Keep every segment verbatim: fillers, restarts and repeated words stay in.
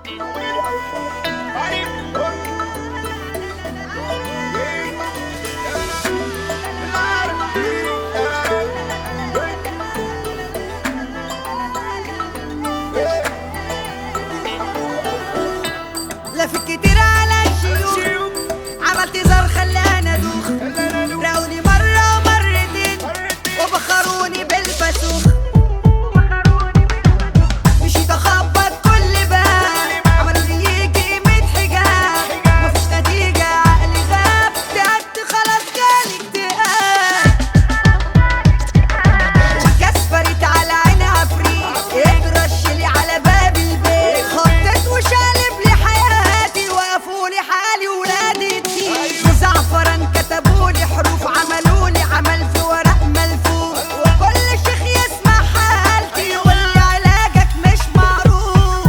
لفت كتير على الشيوخ، عملت زار خلاني ادوخ، راوني مرة ومرتين وبخروني بالفسوخ، مشيت اخبط كل باب، عملوا لي يجي ميت حجاب، مفيش نتيجة عقلي غاب، تعبت خلاص جالي اكتئاب، وكسفرت على عيني عفريت، اترشلي على باب البيت، خطت وشالب لي حياتي، وقفولي حالي ولادي كتير، بزعفران كتبولي حروف، عملولي عمل في ورق ملفوف، وكل شيخ يسمع حالتي يقولي علاجك مش معروف،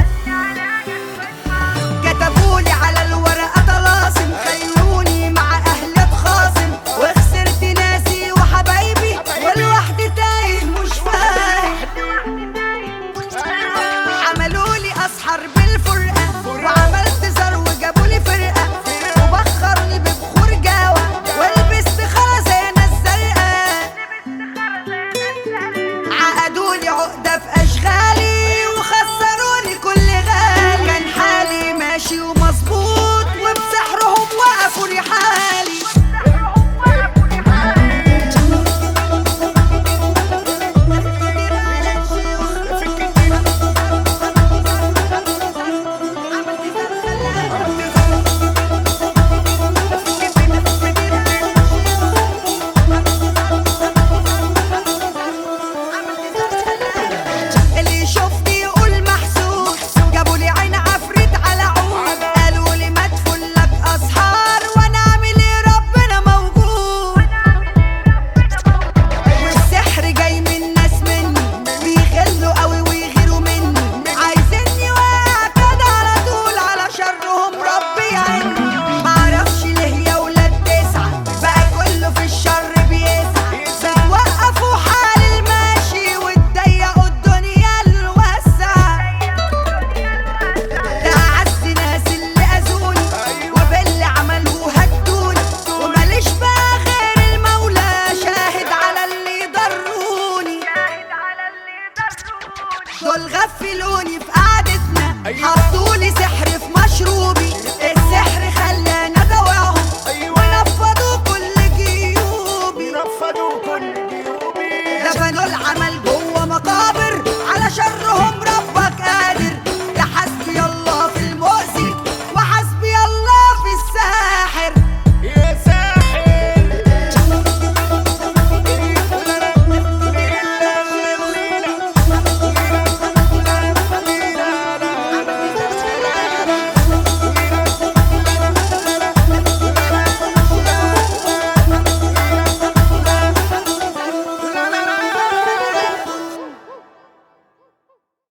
كتبولي على الورقة طلاسم، خلوني مع اهلي اتخاصم، وخسرت ناسي وحبايبي، والوحدي تايه مش فاهم، عملولي اسحر